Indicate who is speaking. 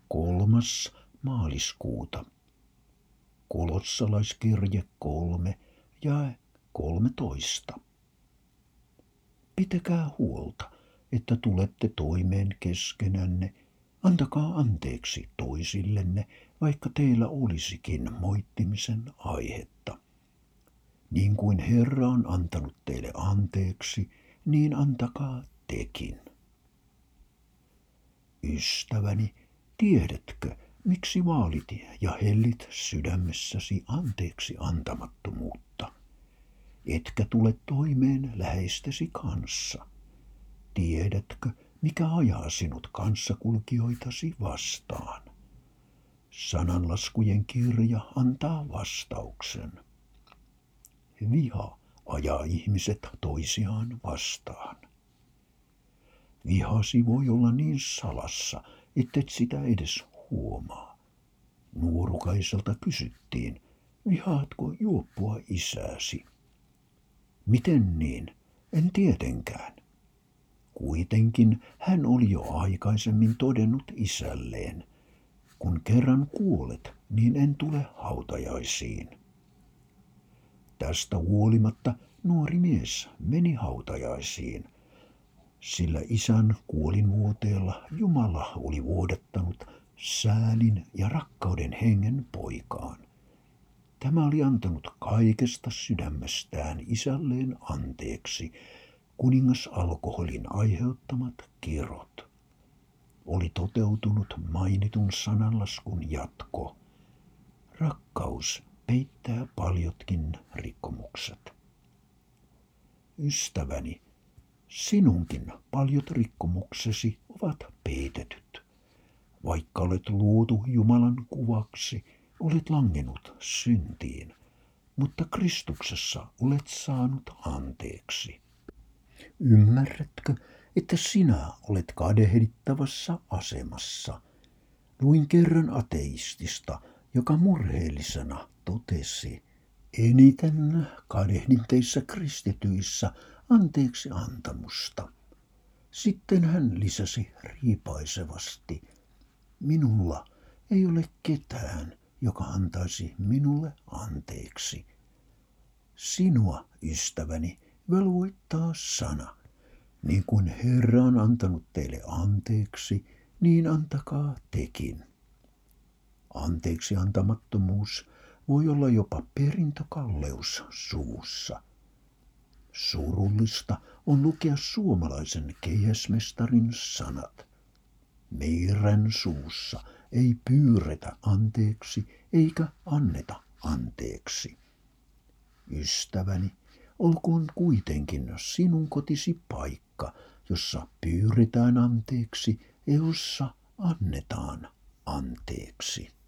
Speaker 1: 3. maaliskuuta. Kolossalaiskirje 3 ja 13. Pitäkää huolta, että tulette toimeen keskenänne. Antakaa anteeksi toisillenne, vaikka teillä olisikin moittimisen aihetta. Niin kuin Herra on antanut teille anteeksi, niin antakaa tekin. Ystäväni, tiedätkö, miksi vaalit ja hellit sydämessäsi anteeksi antamattomuutta? Etkä tule toimeen läheistesi kanssa. Tiedätkö, mikä ajaa sinut kanssakulkijoitasi vastaan? Sananlaskujen kirja antaa vastauksen. Viha ajaa ihmiset toisiaan vastaan. Vihasi voi olla niin salassa, ettet sitä edes huomaa. Nuorukaiselta kysyttiin, vihaatko juoppua isääsi? Miten niin? En tietenkään. Kuitenkin hän oli jo aikaisemmin todennut isälleen, kun kerran kuolet, niin en tule hautajaisiin. Tästä huolimatta nuori mies meni hautajaisiin, sillä isän kuolinvuoteella Jumala oli vuodattanut säälin ja rakkauden hengen poikaan. Tämä oli antanut kaikesta sydämestään isälleen anteeksi kuningasalkoholin aiheuttamat kirot. Oli toteutunut mainitun sananlaskun jatko. Rakkaus peittää paljotkin rikkomukset. Ystäväni, sinunkin paljot rikkomuksesi ovat peitetyt. Vaikka olet luotu Jumalan kuvaksi, olet langennut syntiin, mutta Kristuksessa olet saanut anteeksi. Ymmärrätkö, että sinä olet kadehdittavassa asemassa? Luin kerran ateistista, joka murheellisena totesi, eniten kadehdin teissä kristityissä anteeksi antamusta. Sitten hän lisäsi riipaisevasti, minulla ei ole ketään, joka antaisi minulle anteeksi. Sinua, ystäväni, velvoittaa sana. Niin kuin Herra on antanut teille anteeksi, niin antakaa tekin. Anteeksi antamattomuus voi olla jopa perintökalleus suvussa. Surullista on lukea suomalaisen keihäsmestarin sanat. Meidän suussa ei pyyretä anteeksi eikä anneta anteeksi. Ystäväni, olkoon kuitenkin sinun kotisi paikka, jossa pyydetään anteeksi ja jossa annetaan anteeksi.